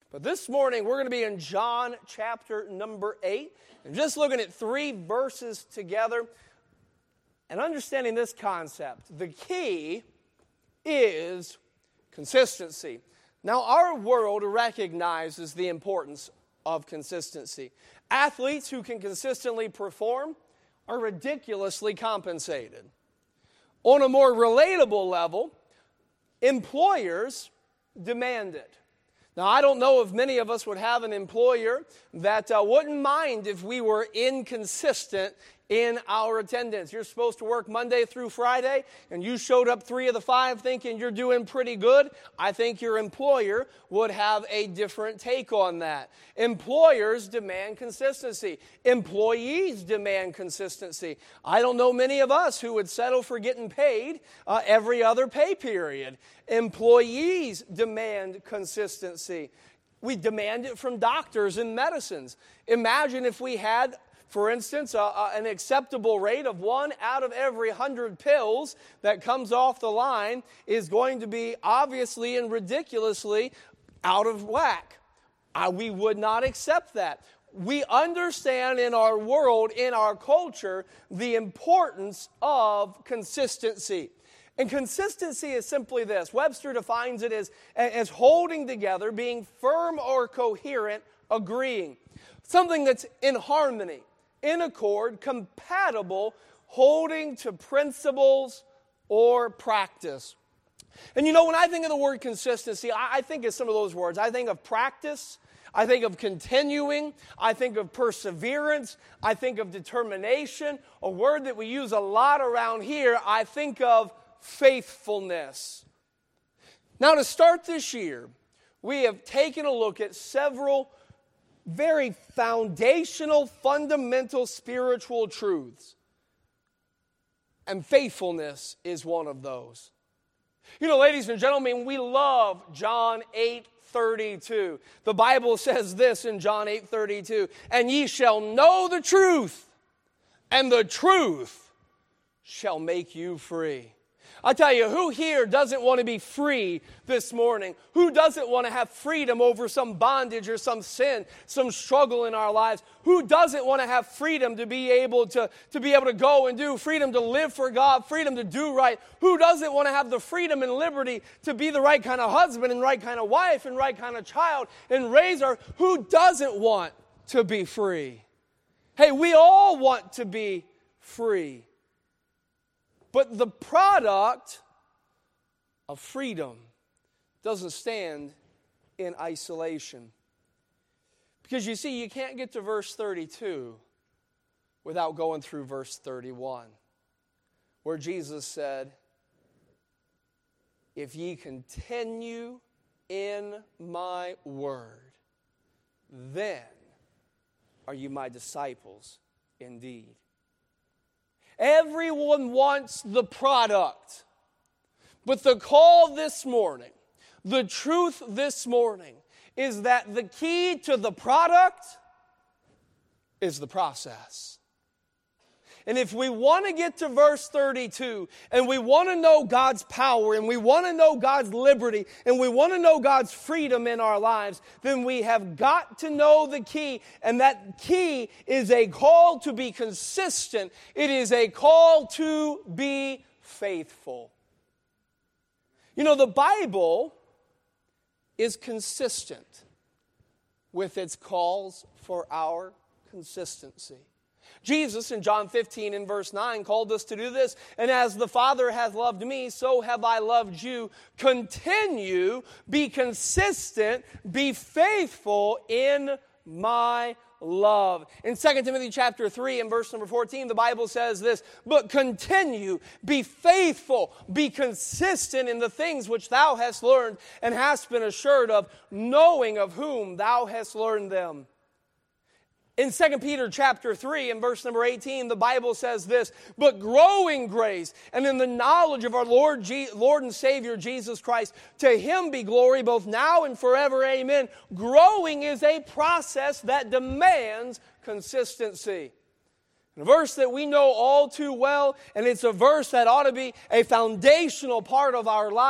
But this morning, we're going to be in John chapter number 8, and just looking at 3 verses together and understanding this concept. The key is consistency. Now, our world recognizes the importance of consistency. Athletes who can consistently perform are ridiculously compensated. On a more relatable level, employers demand it. Now, I don't know if many of us would have an employer that wouldn't mind if we were inconsistent in our attendance. You're supposed to work Monday through Friday, and you showed up 3 of the 5 thinking you're doing pretty good. I think your employer would have a different take on that. Employers demand consistency. Employees demand consistency. I don't know many of us who would settle for getting paid every other pay period. Employees demand consistency. We demand it from doctors and medicines. Imagine if we had, for instance, an acceptable rate of 1 out of every 100 pills that comes off the line is going to be obviously and ridiculously out of whack. We would not accept that. We understand in our world, in our culture, the importance of consistency. And consistency is simply this. Webster defines it as holding together, being firm or coherent, agreeing. Something that's in harmony, in accord, compatible, holding to principles or practice. And you know, when I think of the word consistency, I think of some of those words. I think of practice. I think of continuing. I think of perseverance. I think of determination. A word that we use a lot around here, I think of faithfulness. Now, to start this year, we have taken a look at several very foundational, fundamental spiritual truths. And faithfulness is one of those. You know, ladies and gentlemen, we love John 8:32. The Bible says this in John 8:32, "And ye shall know the truth, and the truth shall make you free." I tell you, who here doesn't want to be free this morning? Who doesn't want to have freedom over some bondage or some sin, some struggle in our lives? Who doesn't want to have freedom to be able to go and do, freedom to live for God, freedom to do right? Who doesn't want to have the freedom and liberty to be the right kind of husband and right kind of wife and right kind of child and raise our... Who doesn't want to be free? Hey, we all want to be free. But the product of freedom doesn't stand in isolation. Because you see, you can't get to verse 32 without going through verse 31, where Jesus said, "If ye continue in my word, then are you my disciples indeed." Everyone wants the product. But the call this morning, the truth this morning, is that the key to the product is the process. And if we want to get to verse 32, and we want to know God's power, and we want to know God's liberty, and we want to know God's freedom in our lives, then we have got to know the key. And that key is a call to be consistent. It is a call to be faithful. You know, the Bible is consistent with its calls for our consistency. Jesus in John 15 and verse 9 called us to do this. "And as the Father hath loved me, so have I loved you. Continue, be consistent, be faithful in my love." In 2 Timothy chapter 3 and verse number 14, the Bible says this, "But continue, be faithful, be consistent in the things which thou hast learned and hast been assured of, knowing of whom thou hast learned them." In 2 Peter chapter 3 and verse number 18, the Bible says this, "But grow in grace and in the knowledge of our Lord and Savior Jesus Christ. To Him be glory both now and forever. Amen." Growing is a process that demands consistency. A verse that we know all too well, and it's a verse that ought to be a foundational part of our lives.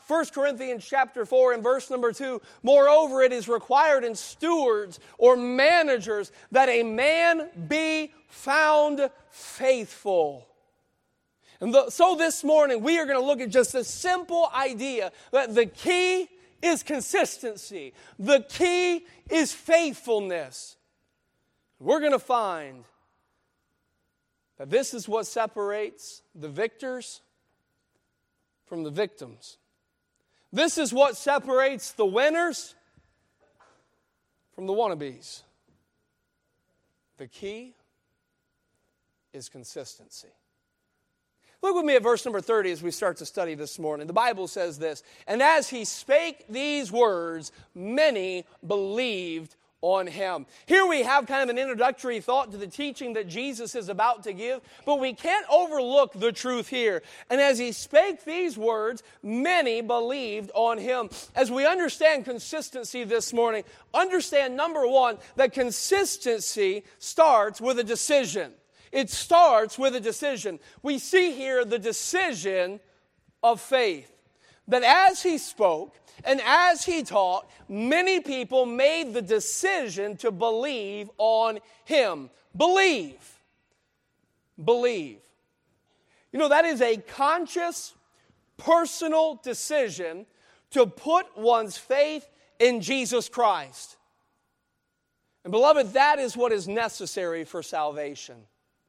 1 Corinthians chapter 4 and verse number 2, moreover, it is required in stewards or managers that a man be found faithful. And so this morning, we are going to look at just a simple idea that the key is consistency. The key is faithfulness. We're going to find that this is what separates the victors from the victims. This is what separates the winners from the wannabes. The key is consistency. Look with me at verse number 30 as we start to study this morning. The Bible says this, and as he spake these words, many believed on him. Here we have kind of an introductory thought to the teaching that Jesus is about to give, but we can't overlook the truth here. And as he spake these words, many believed on him. As we understand consistency this morning, understand, number one, that consistency starts with a decision. It starts with a decision. We see here the decision of faith. That as he spoke and as he taught, many people made the decision to believe on him. Believe. Believe. You know, that is a conscious, personal decision to put one's faith in Jesus Christ. And beloved, that is what is necessary for salvation.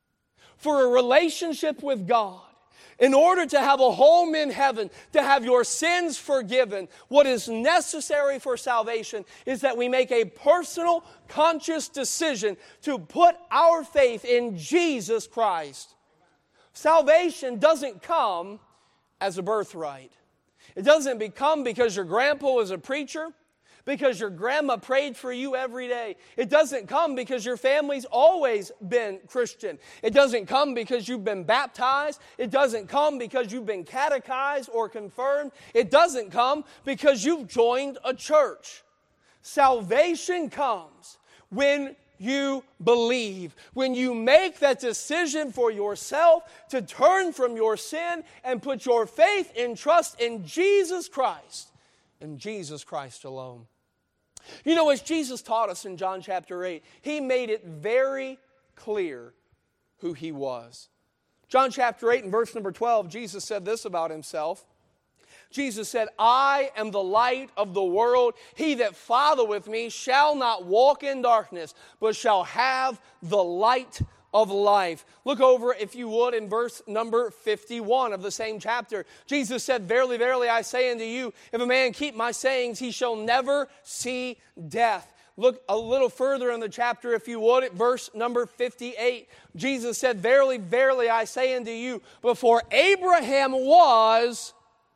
For a relationship with God, in order to have a home in heaven, to have your sins forgiven, what is necessary for salvation is that we make a personal, conscious decision to put our faith in Jesus Christ. Salvation doesn't come as a birthright. It doesn't come because your grandpa was a preacher, because your grandma prayed for you every day. It doesn't come because your family's always been Christian. It doesn't come because you've been baptized. It doesn't come because you've been catechized or confirmed. It doesn't come because you've joined a church. Salvation comes when you believe, when you make that decision for yourself to turn from your sin and put your faith and trust in Jesus Christ and Jesus Christ alone. You know, as Jesus taught us in John chapter 8, he made it very clear who he was. John chapter 8 and verse number 12, Jesus said this about himself. Jesus said, I am the light of the world. He that followeth me shall not walk in darkness, but shall have the light of life. Look over, if you would, in verse number 51 of the same chapter. Jesus said, verily, verily, I say unto you, if a man keep my sayings, he shall never see death. Look a little further in the chapter, if you would, at verse number 58. Jesus said, verily, verily, I say unto you, before Abraham was,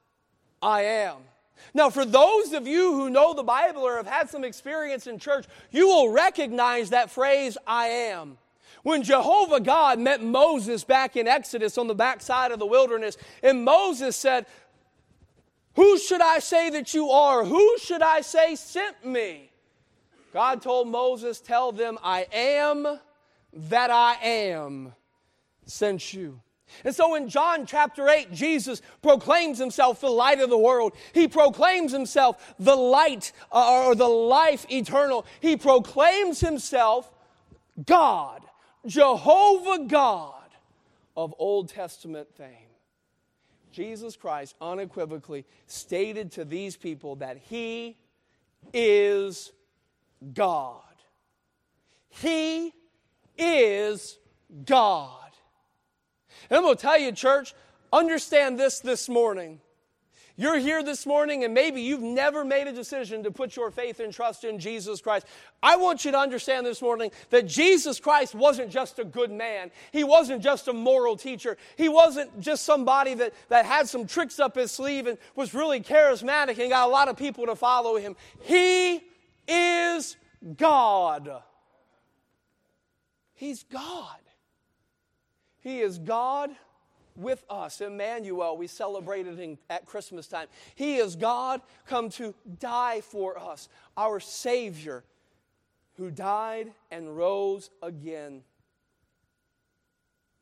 I am. Now, for those of you who know the Bible or have had some experience in church, you will recognize that phrase, I am. When Jehovah God met Moses back in Exodus on the backside of the wilderness, and Moses said, who should I say that you are? Who should I say sent me? God told Moses, tell them, I am that I am sent you. And so in John chapter 8, Jesus proclaims himself the light of the world. He proclaims himself the light or the life eternal. He proclaims himself God, Jehovah God of Old Testament fame. Jesus Christ unequivocally stated to these people that he is God. He is God. And I'm going to tell you, church, understand this morning. You're here this morning and maybe you've never made a decision to put your faith and trust in Jesus Christ. I want you to understand this morning that Jesus Christ wasn't just a good man. He wasn't just a moral teacher. He wasn't just somebody that had some tricks up his sleeve and was really charismatic and got a lot of people to follow him. He is God. He's God. He is God with us. Emmanuel, we celebrated at Christmas time. He is God come to die for us, our Savior, who died and rose again.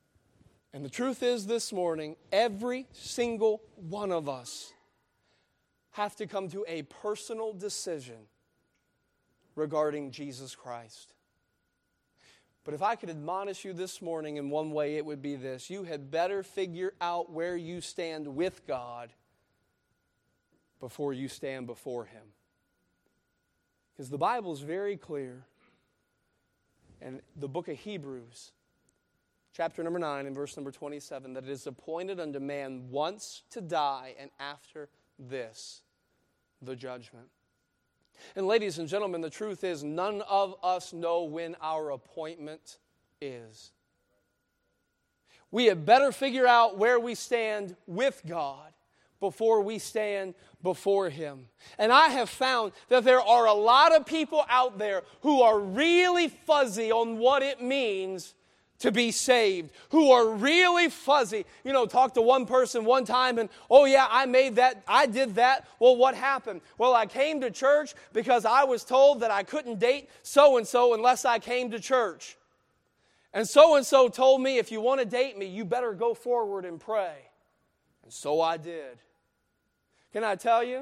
And the truth is this morning, every single one of us have to come to a personal decision regarding Jesus Christ. But if I could admonish you this morning in one way, it would be this. You had better figure out where you stand with God before you stand before Him. Because the Bible is very clear. And the book of Hebrews, chapter number 9 and verse number 27, that it is appointed unto man once to die, and after this, the judgment. And ladies and gentlemen, the truth is none of us know when our appointment is. We had better figure out where we stand with God before we stand before Him. And I have found that there are a lot of people out there who are really fuzzy on what it means to be saved, who are really fuzzy. You know, talked to one person one time and, oh yeah, I made that, I did that. Well, what happened? Well, I came to church because I was told that I couldn't date so-and-so unless I came to church. And so-and-so told me, if you want to date me, you better go forward and pray. And so I did. Can I tell you?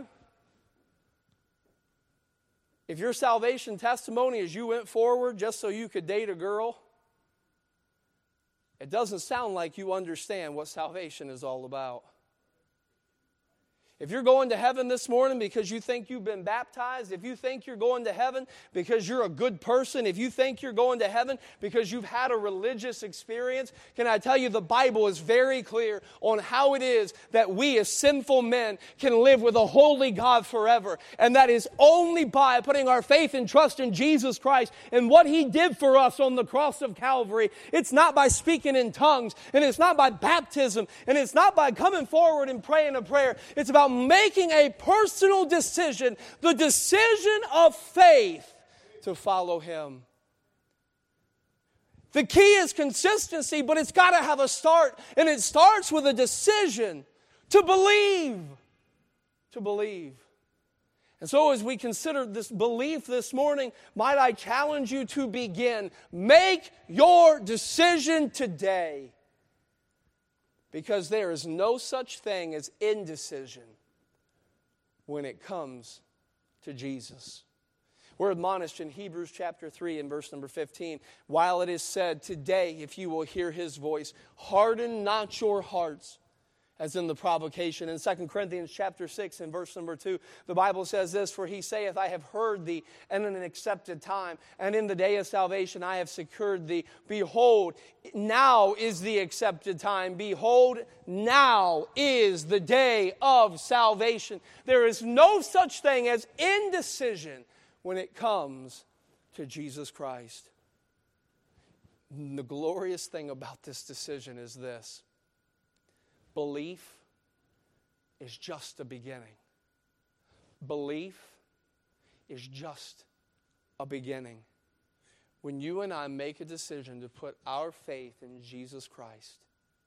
If your salvation testimony is you went forward just so you could date a girl, it doesn't sound like you understand what salvation is all about. If you're going to heaven this morning because you think you've been baptized, if you think you're going to heaven because you're a good person, if you think you're going to heaven because you've had a religious experience, can I tell you the Bible is very clear on how it is that we as sinful men can live with a holy God forever. And that is only by putting our faith and trust in Jesus Christ and what He did for us on the cross of Calvary. It's not by speaking in tongues, and it's not by baptism, and it's not by coming forward and praying a prayer. It's about making a personal decision, the decision of faith to follow Him. The key is consistency, but it's got to have a start, and it starts with a decision to believe. To believe. And so as we consider this belief this morning, might I challenge you to begin. Make your decision today. Because there is no such thing as indecision when it comes to Jesus. We're admonished in Hebrews chapter 3 and verse number 15. While it is said, today, if you will hear His voice, harden not your hearts, as in the provocation. In 2 Corinthians chapter 6 and verse number 2, the Bible says this, for He saith, I have heard thee in an accepted time, and in the day of salvation I have secured thee. Behold, now is the accepted time. Behold, now is the day of salvation. There is no such thing as indecision when it comes to Jesus Christ. And the glorious thing about this decision is this. Belief is just a beginning. Belief is just a beginning. When you and I make a decision to put our faith in Jesus Christ,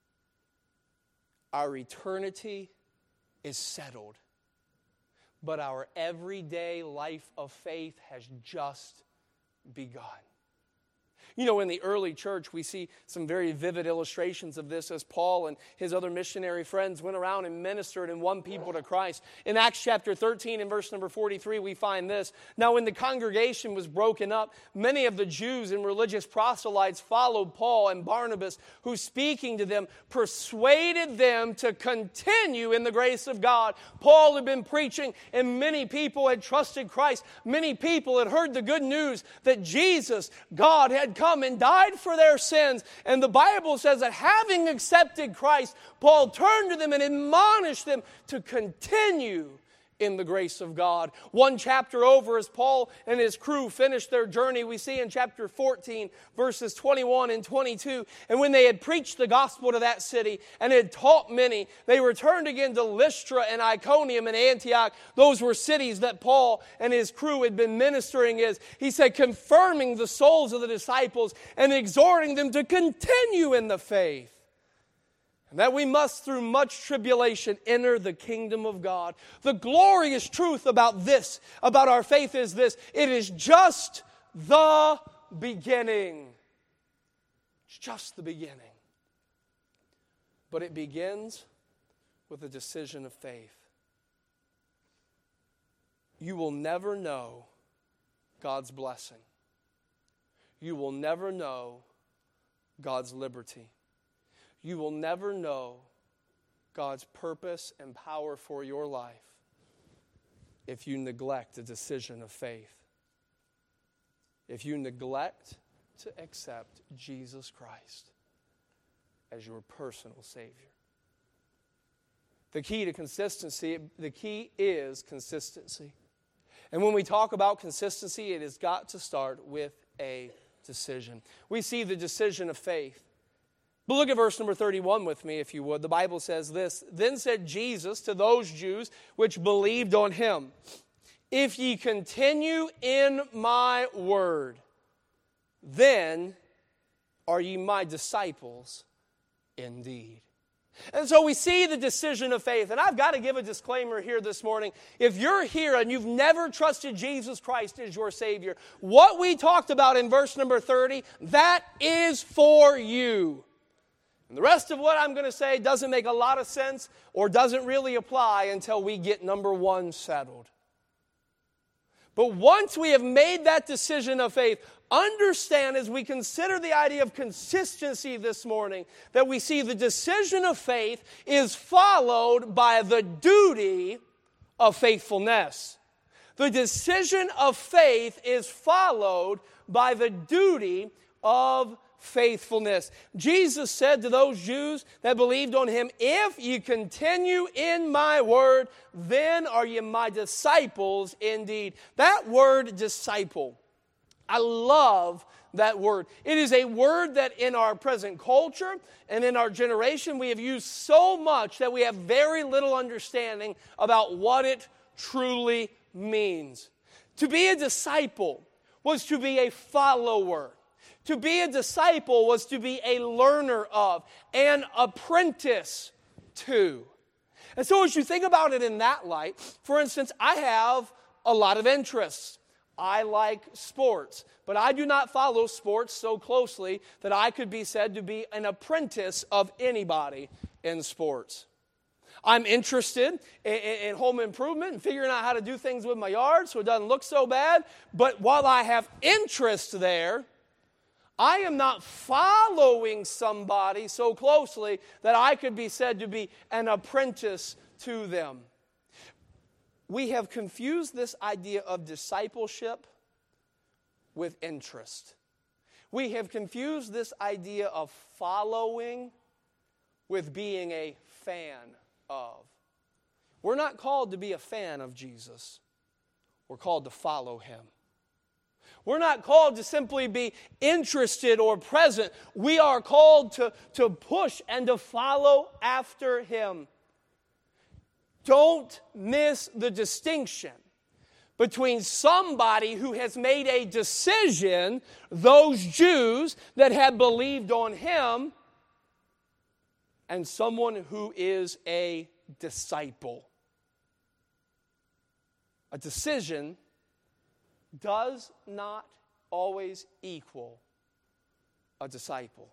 our eternity is settled. But our everyday life of faith has just begun. You know, in the early church, we see some very vivid illustrations of this as Paul and his other missionary friends went around and ministered and won people to Christ. In Acts chapter 13 and verse number 43, we find this. Now, when the congregation was broken up, many of the Jews and religious proselytes followed Paul and Barnabas, who speaking to them, persuaded them to continue in the grace of God. Paul had been preaching, and many people had trusted Christ. Many people had heard the good news that Jesus, God, had come and died for their sins. And the Bible says that having accepted Christ, Paul turned to them and admonished them to continue in the grace of God. One chapter over, as Paul and his crew finished their journey, we see in chapter 14, verses 21 and 22, and when they had preached the gospel to that city and had taught many, they returned again to Lystra and Iconium and Antioch. Those were cities that Paul and his crew had been ministering in. He said, confirming the souls of the disciples and exhorting them to continue in the faith, and that we must, through much tribulation, enter the kingdom of God. The glorious truth about this, about our faith, is this. It is just the beginning. It's just the beginning. But it begins with a decision of faith. you will never know God's blessing. You will never know God's liberty. You will never know God's purpose and power for your life if you neglect a decision of faith. If you neglect to accept Jesus Christ as your personal Savior. The key to consistency, the key is consistency. And when we talk about consistency, it has got to start with a decision. We see the decision of faith. But look at verse number 31 with me, if you would. The Bible says this, "Then said Jesus to those Jews which believed on him, If ye continue in my word, then are ye my disciples indeed." And so we see the decision of faith. And I've got to give a disclaimer here this morning. If you're here and you've never trusted Jesus Christ as your Savior, what we talked about in verse number 30, that is for you. And the rest of what I'm going to say doesn't make a lot of sense or doesn't really apply until we get number 1 settled. But once we have made that decision of faith, understand as we consider the idea of consistency this morning, that we see the decision of faith is followed by the duty of faithfulness. The decision of faith is followed by the duty of faithfulness. Jesus said to those Jews that believed on him, "If ye continue in my word, then are ye my disciples indeed." That word disciple, I love that word. It is a word that in our present culture and in our generation we have used so much that we have very little understanding about what it truly means. To be a disciple was to be a follower. To be a disciple was to be a learner of, an apprentice to. And so as you think about it in that light, for instance, I have a lot of interests. I like sports, but I do not follow sports so closely that I could be said to be an apprentice of anybody in sports. I'm interested in home improvement and figuring out how to do things with my yard so it doesn't look so bad, but while I have interest there, I am not following somebody so closely that I could be said to be an apprentice to them. We have confused this idea of discipleship with interest. We have confused this idea of following with being a fan of. We're not called to be a fan of Jesus. We're called to follow him. We're not called to simply be interested or present. We are called to push and to follow after him. Don't miss the distinction between somebody who has made a decision, those Jews that have believed on him, and someone who is a disciple. A decision does not always equal a disciple.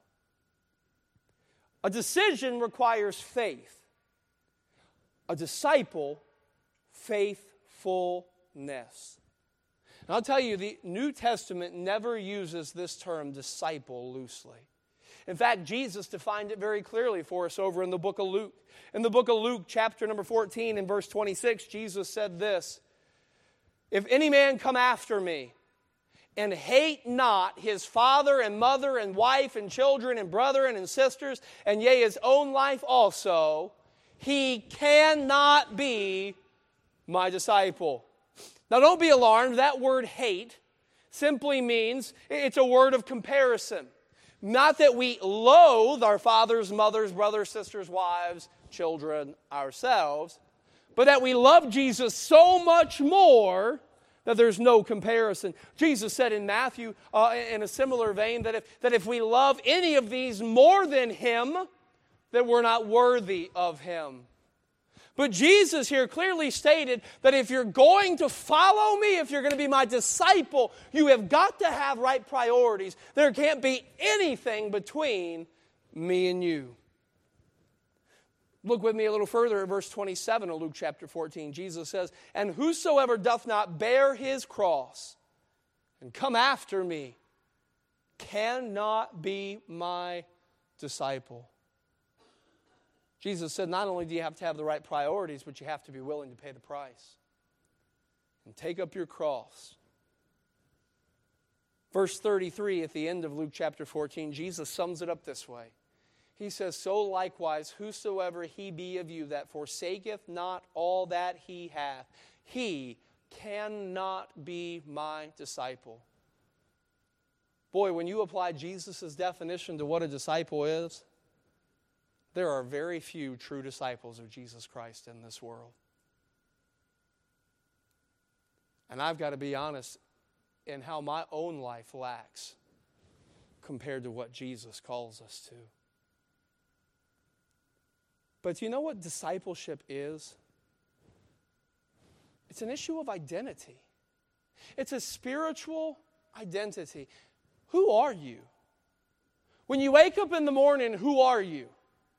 A decision requires faith. A disciple, faithfulness. And I'll tell you, the New Testament never uses this term disciple loosely. In fact, Jesus defined it very clearly for us over in the book of Luke. In the book of Luke, chapter number 14 and verse 26, Jesus said this, "If any man come after me and hate not his father and mother and wife and children and brethren and sisters, and yea, his own life also, he cannot be my disciple." Now don't be alarmed. That word hate simply means, it's a word of comparison. Not that we loathe our fathers, mothers, brothers, sisters, wives, children, ourselves, but that we love Jesus so much more that there's no comparison. Jesus said in Matthew, in a similar vein, that if we love any of these more than him, that we're not worthy of him. But Jesus here clearly stated that if you're going to follow me, if you're going to be my disciple, you have got to have right priorities. There can't be anything between me and you. Look with me a little further at verse 27 of Luke chapter 14. Jesus says, "And whosoever doth not bear his cross and come after me cannot be my disciple." Jesus said not only do you have to have the right priorities, but you have to be willing to pay the price and take up your cross. Verse 33 at the end of Luke chapter 14, Jesus sums it up this way. He says, "So likewise, whosoever he be of you that forsaketh not all that he hath, he cannot be my disciple." Boy, when you apply Jesus' definition to what a disciple is, there are very few true disciples of Jesus Christ in this world. And I've got to be honest in how my own life lacks compared to what Jesus calls us to. But you know what discipleship is? It's an issue of identity. It's a spiritual identity. Who are you? When you wake up in the morning, who are you?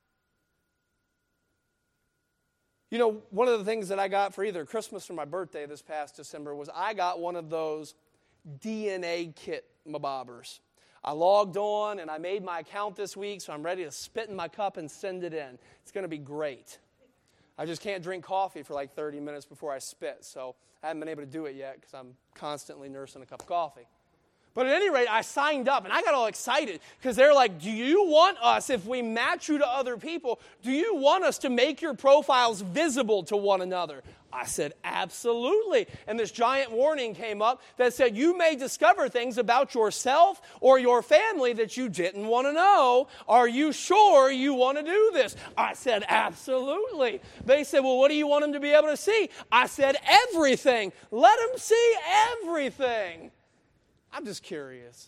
You know, one of the things that I got for either Christmas or my birthday this past December was I got one of those DNA kit mabobbers. I logged on and I made my account this week, so I'm ready to spit in my cup and send it in. It's going to be great. I just can't drink coffee for like 30 minutes before I spit, so I haven't been able to do it yet because I'm constantly nursing a cup of coffee. But at any rate, I signed up, and I got all excited because they're like, "Do you want us, if we match you to other people, do you want us to make your profiles visible to one another?" I said, "Absolutely." And this giant warning came up that said, "You may discover things about yourself or your family that you didn't want to know. Are you sure you want to do this?" I said, "Absolutely." They said, "Well, what do you want them to be able to see?" I said, "Everything. Let them see everything." I'm just curious.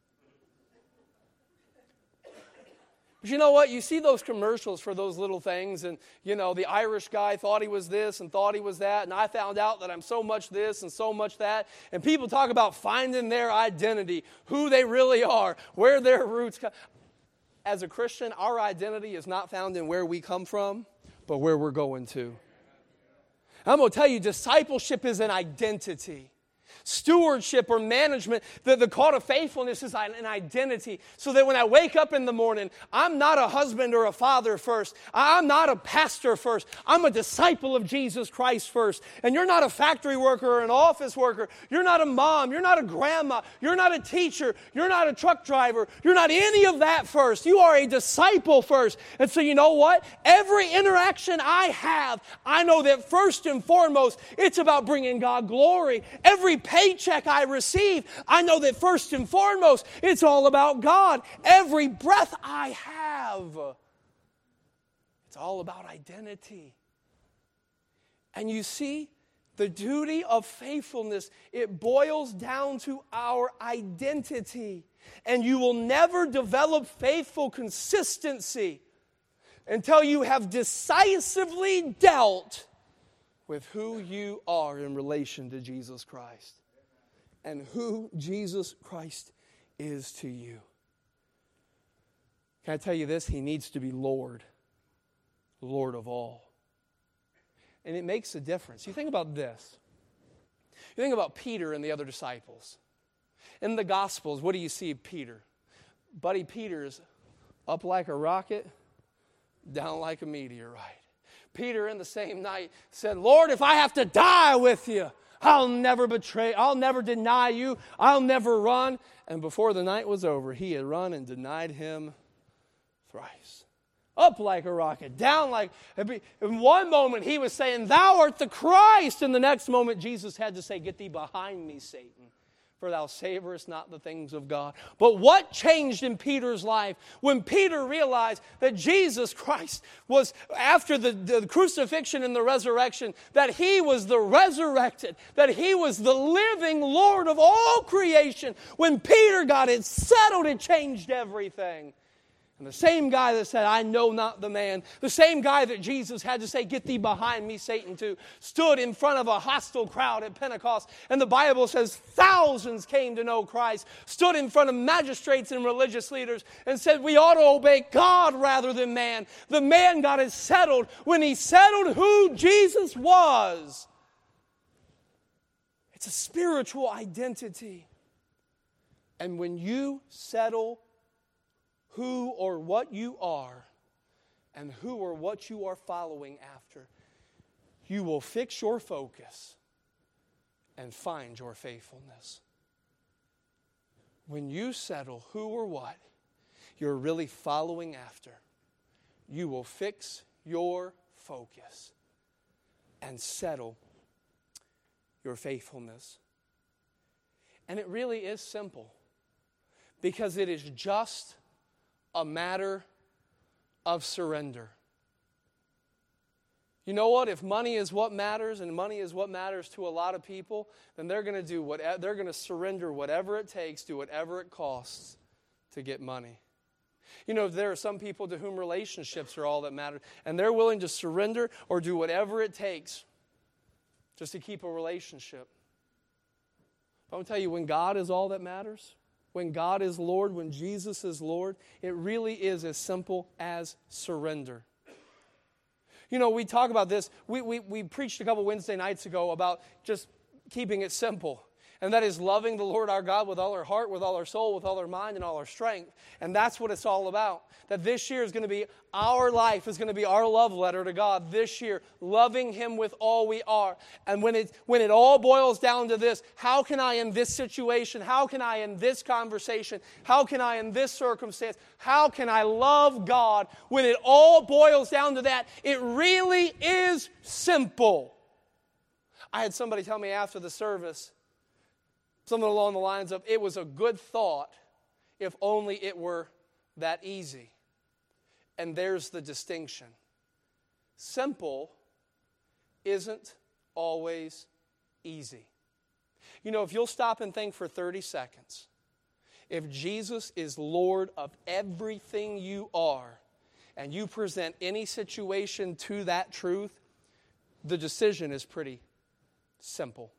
But you know what? You see those commercials for those little things, and, you know, the Irish guy thought he was this and thought he was that, and I found out that I'm so much this and so much that. And people talk about finding their identity, who they really are, where their roots come. As a Christian, our identity is not found in where we come from, but where we're going to. I'm going to tell you, discipleship is an identity. Stewardship or management, the call to faithfulness is an identity. So that when I wake up in the morning, I'm not a husband or a father first. I'm not a pastor first. I'm a disciple of Jesus Christ first. And you're not a factory worker or an office worker. You're not a mom. You're not a grandma. You're not a teacher. You're not a truck driver. You're not any of that first. You are a disciple first. And so you know what? Every interaction I have, I know that first and foremost, it's about bringing God glory. Every paycheck I receive, I know that first and foremost, it's all about God. Every breath I have, it's all about identity. And you see, the duty of faithfulness, it boils down to our identity. And you will never develop faithful consistency until you have decisively dealt with who you are in relation to Jesus Christ and who Jesus Christ is to you. Can I tell you this? He needs to be Lord, Lord of all. And it makes a difference. You think about this. You think about Peter and the other disciples. In the Gospels, what do you see of Peter? Buddy Peter's up like a rocket, down like a meteorite. Peter in the same night said, "Lord, if I have to die with you, I'll never betray, I'll never deny you, I'll never run." And before the night was over, he had run and denied him thrice. Up like a rocket, down like, in one moment he was saying, "Thou art the Christ." And the next moment Jesus had to say, "Get thee behind me, Satan. For thou savorest not the things of God." But what changed in Peter's life when Peter realized that Jesus Christ was, after the crucifixion and the resurrection, that He was the resurrected, that He was the living Lord of all creation. When Peter got it settled, it changed everything. And the same guy that said, I know not the man, the same guy that Jesus had to say, get thee behind me, Satan, to, stood in front of a hostile crowd at Pentecost. And the Bible says thousands came to know Christ, stood in front of magistrates and religious leaders and said, we ought to obey God rather than man. The man got it settled when he settled who Jesus was. It's a spiritual identity. And when you settle who or what you are and who or what you are following after, you will fix your focus and find your faithfulness. When you settle who or what you're really following after, you will fix your focus and settle your faithfulness. And it really is simple, because it is just a matter of surrender. You know what? If money is what matters, and money is what matters to a lot of people, then they're going to surrender whatever it takes, do whatever it costs to get money. You know, there are some people to whom relationships are all that matter, and they're willing to surrender or do whatever it takes just to keep a relationship. I'm going to tell you, when God is all that matters, when God is Lord, when Jesus is Lord, it really is as simple as surrender. You know, we talk about this. We preached a couple Wednesday nights ago about just keeping it simple. And that is loving the Lord our God with all our heart, with all our soul, with all our mind, and all our strength. And that's what it's all about. That this year is going to be our life, is going to be our love letter to God this year, loving Him with all we are. And when it all boils down to this, how can I in this situation, how can I in this conversation, how can I in this circumstance, how can I love God? When it all boils down to that, it really is simple. I had somebody tell me after the service, something along the lines of, it was a good thought if only it were that easy. And there's the distinction. Simple isn't always easy. You know, if you'll stop and think for 30 seconds, if Jesus is Lord of everything you are, and you present any situation to that truth, the decision is pretty simple.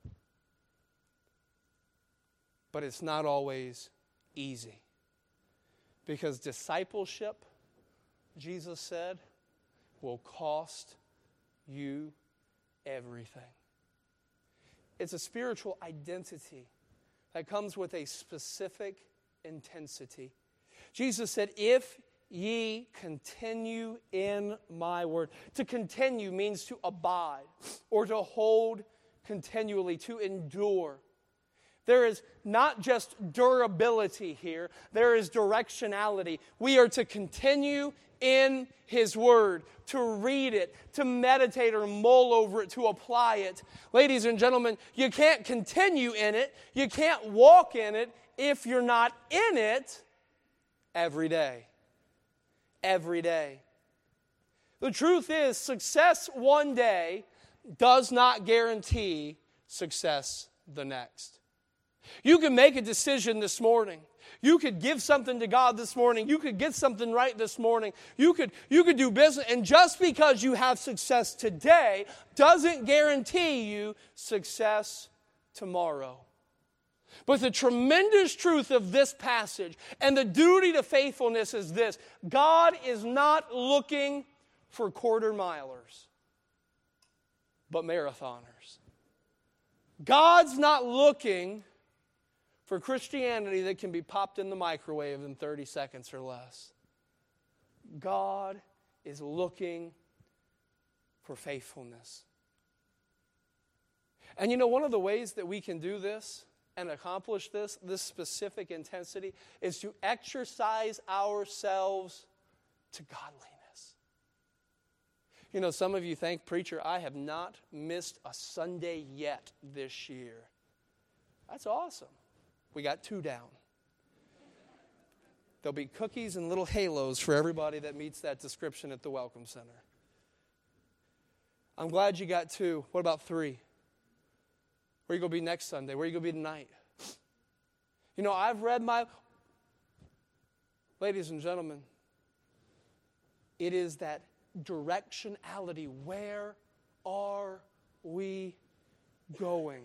But it's not always easy. Because discipleship, Jesus said, will cost you everything. It's a spiritual identity that comes with a specific intensity. Jesus said, if ye continue in my word. To continue means to abide or to hold continually, to endure. There is not just durability here, there is directionality. We are to continue in His Word, to read it, to meditate or mull over it, to apply it. Ladies and gentlemen, you can't continue in it, you can't walk in it if you're not in it every day. Every day. The truth is, success one day does not guarantee success the next. You can make a decision this morning. You could give something to God this morning. You could get something right this morning. You could do business. And just because you have success today doesn't guarantee you success tomorrow. But the tremendous truth of this passage and the duty to faithfulness is this: God is not looking for quarter milers, but marathoners. God's not looking for Christianity that can be popped in the microwave in 30 seconds or less. God is looking for faithfulness. And you know, one of the ways that we can do this and accomplish this specific intensity, is to exercise ourselves to godliness. You know, some of you think, preacher, I have not missed a Sunday yet this year. That's awesome. We got 2 down. There'll be cookies and little halos for everybody that meets that description at the Welcome Center. I'm glad you got 2. What about 3? Where are you going to be next Sunday? Where are you going to be tonight? You know, I've read my... Ladies and gentlemen, It is that directionality. Where are we going?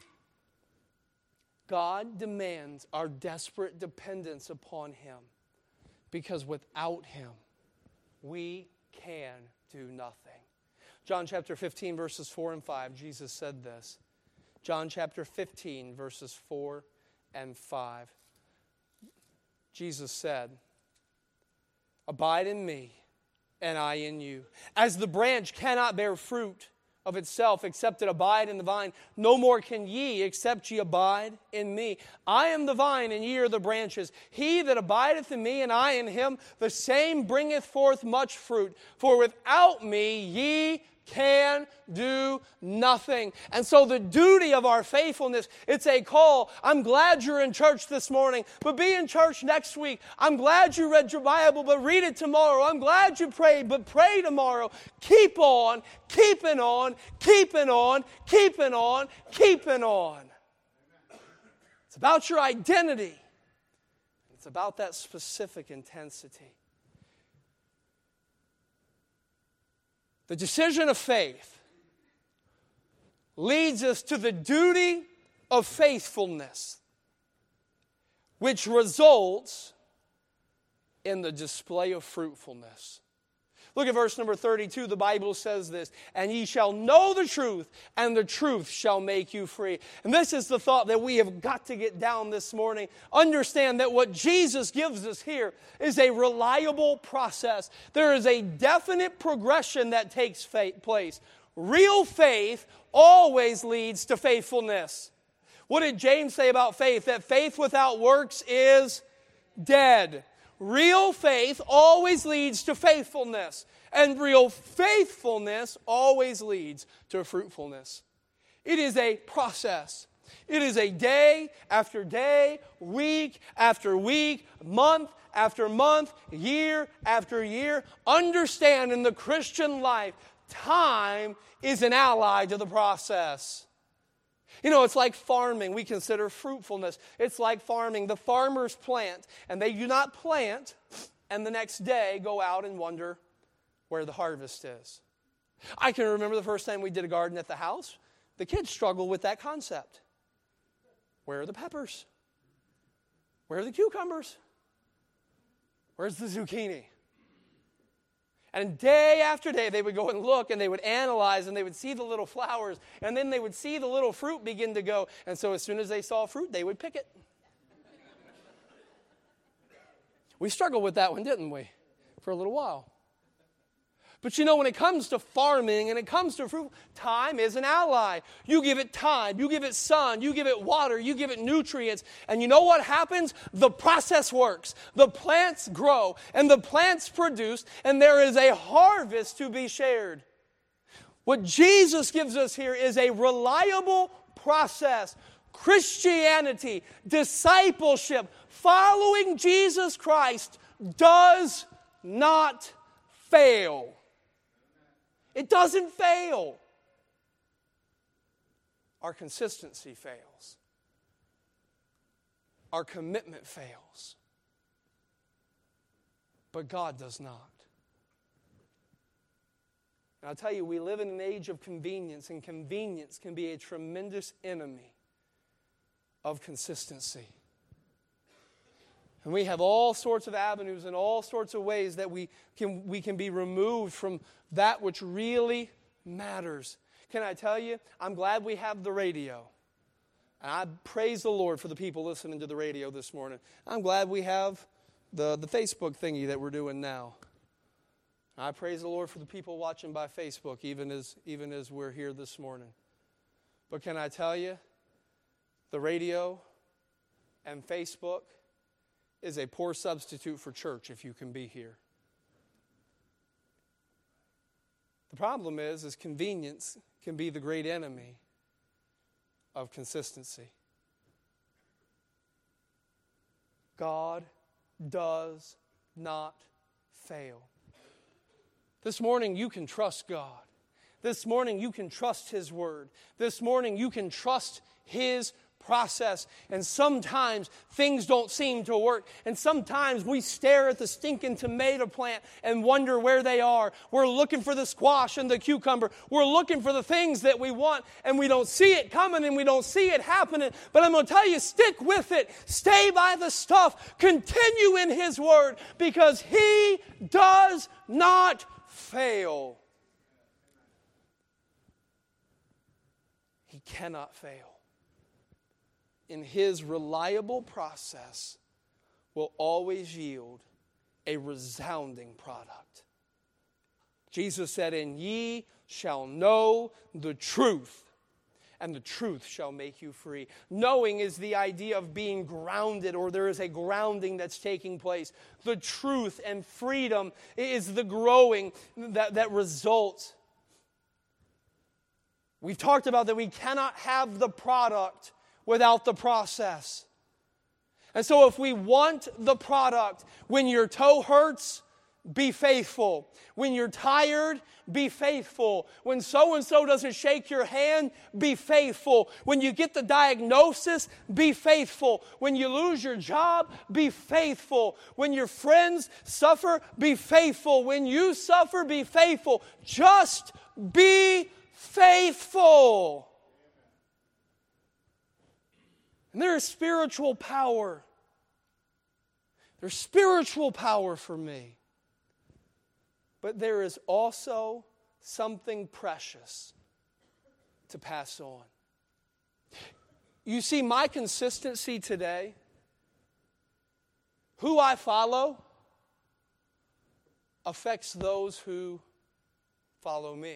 God demands our desperate dependence upon Him, because without Him, we can do nothing. John chapter 15, verses 4 and 5, Jesus said this. John chapter 15, verses 4 and 5. Jesus said, "Abide in me, and I in you. As the branch cannot bear fruit of itself, except it abide in the vine, no more can ye, except ye abide in me. I am the vine, and ye are the branches. He that abideth in me, and I in him, the same bringeth forth much fruit. For without me ye can do nothing." And so the duty of our faithfulness, it's a call. I'm glad you're in church this morning, but be in church next week. I'm glad you read your Bible, but read it tomorrow. I'm glad you prayed, but pray tomorrow. Keep on, keeping on, keeping on, keeping on, keeping on. It's about your identity. It's about that specific intensity. The decision of faith leads us to the duty of faithfulness, which results in the display of fruitfulness. Look at verse number 32. The Bible says this, "And ye shall know the truth, and the truth shall make you free." And this is the thought that we have got to get down this morning. Understand that what Jesus gives us here is a reliable process. There is a definite progression that takes place. Real faith always leads to faithfulness. What did James say about faith? That faith without works is dead. Real faith always leads to faithfulness, and real faithfulness always leads to fruitfulness. It is a process. It is a day after day, week after week, month after month, year after year. Understand, in the Christian life, time is an ally to the process. You know, it's like farming. We consider fruitfulness. It's like farming. The farmers plant, and they do not plant and the next day go out and wonder where the harvest is. I can remember the first time we did a garden at the house. The kids struggle with that concept. Where are the peppers? Where are the cucumbers? Where's the zucchini? And day after day, they would go and look, and they would analyze, and they would see the little flowers, and then they would see the little fruit begin to go. And so as soon as they saw fruit, they would pick it. We struggled with that one, didn't we? For a little while. But you know, when it comes to farming and it comes to fruit, time is an ally. You give it time, you give it sun, you give it water, you give it nutrients. And you know what happens? The process works. The plants grow and the plants produce, and there is a harvest to be shared. What Jesus gives us here is a reliable process. Christianity, discipleship, following Jesus Christ does not fail. It doesn't fail. Our consistency fails. Our commitment fails. But God does not. And I'll tell you, we live in an age of convenience, and convenience can be a tremendous enemy of consistency. And we have all sorts of avenues and all sorts of ways that we can be removed from that which really matters. Can I tell you, I'm glad we have the radio. And I praise the Lord for the people listening to the radio this morning. I'm glad we have the Facebook thingy that we're doing now. I praise the Lord for the people watching by Facebook, even as we're here this morning. But can I tell you, the radio and Facebook is a poor substitute for church if you can be here. The problem is convenience can be the great enemy of consistency. God does not fail. This morning you can trust God. This morning you can trust His Word. This morning you can trust His process. And sometimes things don't seem to work. And sometimes we stare at the stinking tomato plant and wonder where they are. We're looking for the squash and the cucumber. We're looking for the things that we want, and we don't see it coming and we don't see it happening. But I'm going to tell you, stick with it. Stay by the stuff. Continue in His Word, because He does not fail. He cannot fail. In His reliable process will always yield a resounding product. Jesus said, "And ye shall know the truth, and the truth shall make you free." Knowing is the idea of being grounded, or there is a grounding that's taking place. The truth and freedom is the growing that results. We've talked about that we cannot have the product without the process. And so if we want the product, when your toe hurts, be faithful. When you're tired, be faithful. When so-and-so doesn't shake your hand, be faithful. When you get the diagnosis, be faithful. When you lose your job, be faithful. When your friends suffer, be faithful. When you suffer, be faithful. Just be faithful. And there is spiritual power. There's spiritual power for me. But there is also something precious to pass on. You see, my consistency today, who I follow, affects those who follow me.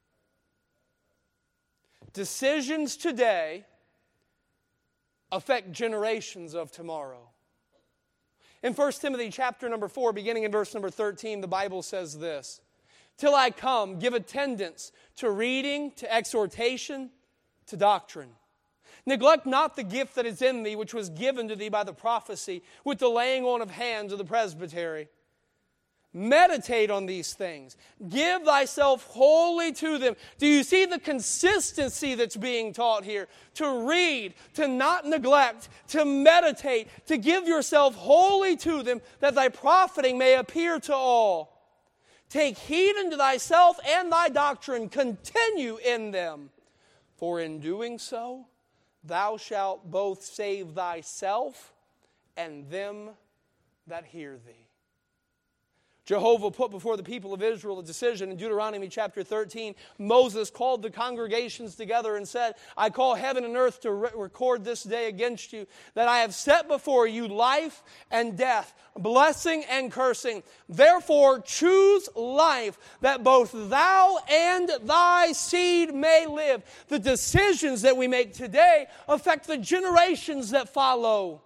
Decisions today affect generations of tomorrow. In 1 Timothy chapter number 4, beginning in verse number 13, the Bible says this: "Till I come, give attendance to reading, to exhortation, to doctrine. Neglect not the gift that is in thee, which was given to thee by the prophecy, with the laying on of hands of the presbytery. Meditate on these things. Give thyself wholly to them." Do you see the consistency that's being taught here? To read, to not neglect, to meditate, to give yourself wholly to them, that thy profiting may appear to all. Take heed unto thyself and thy doctrine, continue in them. For in doing so, thou shalt both save thyself and them that hear thee. Jehovah put before the people of Israel a decision in Deuteronomy chapter 13. Moses called the congregations together and said, "I call heaven and earth to record this day against you, that I have set before you life and death, blessing and cursing. Therefore choose life, that both thou and thy seed may live." The decisions that we make today affect the generations that follow.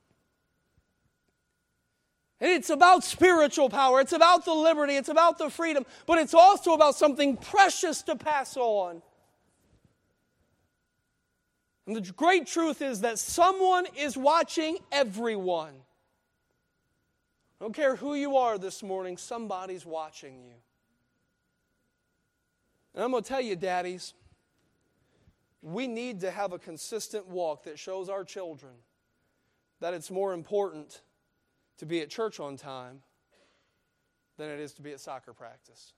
And it's about spiritual power. It's about the liberty. It's about the freedom. But it's also about something precious to pass on. And the great truth is that someone is watching everyone. I don't care who you are this morning, somebody's watching you. And I'm going to tell you, daddies, we need to have a consistent walk that shows our children that it's more important to be at church on time than it is to be at soccer practice.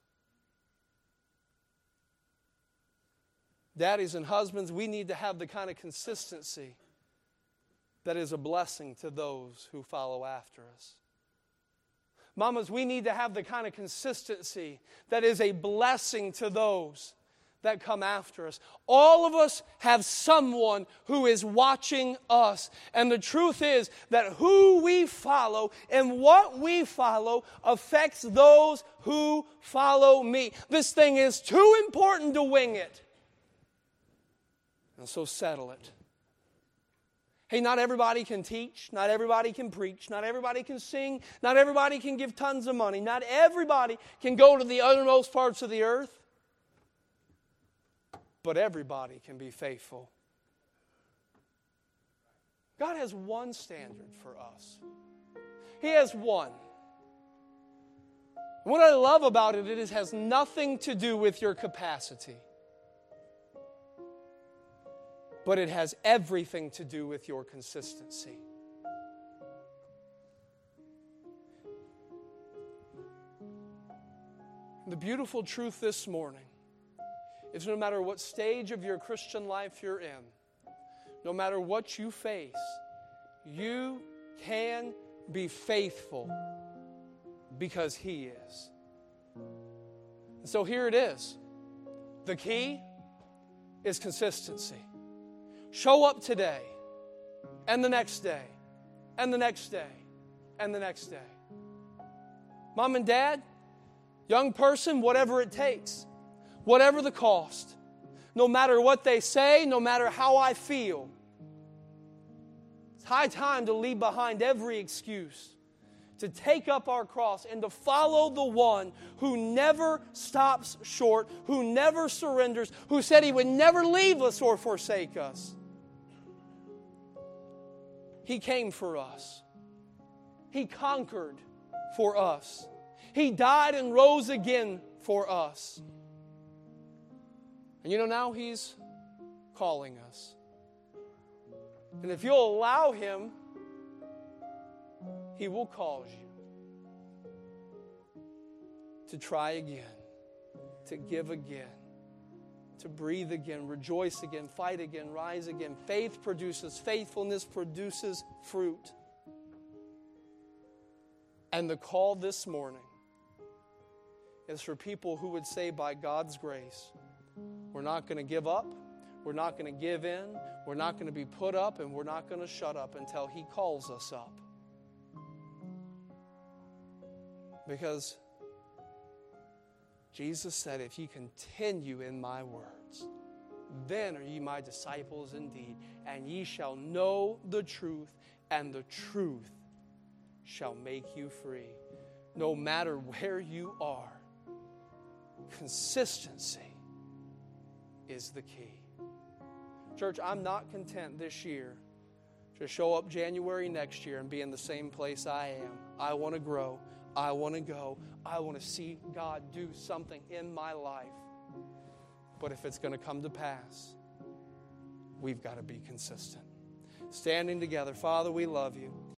Daddies and husbands, we need to have the kind of consistency that is a blessing to those who follow after us. Mamas, we need to have the kind of consistency that is a blessing to those that come after us. All of us have someone who is watching us. And the truth is that who we follow and what we follow affects those who follow me. This thing is too important to wing it. And so settle it. Hey, not everybody can teach. Not everybody can preach. Not everybody can sing. Not everybody can give tons of money. Not everybody can go to the uttermost parts of the earth. But everybody can be faithful. God has one standard for us. He has one. And what I love about it is it has nothing to do with your capacity. but it has everything to do with your consistency. The beautiful truth this morning is no matter what stage of your Christian life you're in, no matter what you face, you can be faithful because He is. And so here it is. The key is consistency. Show up today, and the next day, and the next day, and the next day. Mom and Dad, young person, whatever it takes, whatever the cost, no matter what they say, no matter how I feel, it's high time to leave behind every excuse, to take up our cross and to follow the one who never stops short, who never surrenders, who said He would never leave us or forsake us. He came for us. He conquered for us. He died and rose again for us. And now He's calling us. And if you'll allow Him, He will cause you to try again, to give again, to breathe again, rejoice again, fight again, rise again. Faith produces faithfulness, produces fruit. And the call this morning is for people who would say, by God's grace, we're not going to give up, we're not going to give in, we're not going to be put up, and we're not going to shut up until He calls us up. Because Jesus said, if ye continue in my words, then are ye my disciples indeed, and ye shall know the truth, and the truth shall make you free. No matter where you are, consistency is the key. Church, I'm not content this year to show up January next year and be in the same place I am. I want to grow. I want to go. I want to see God do something in my life. But if it's going to come to pass, we've got to be consistent. Standing together, Father, we love You.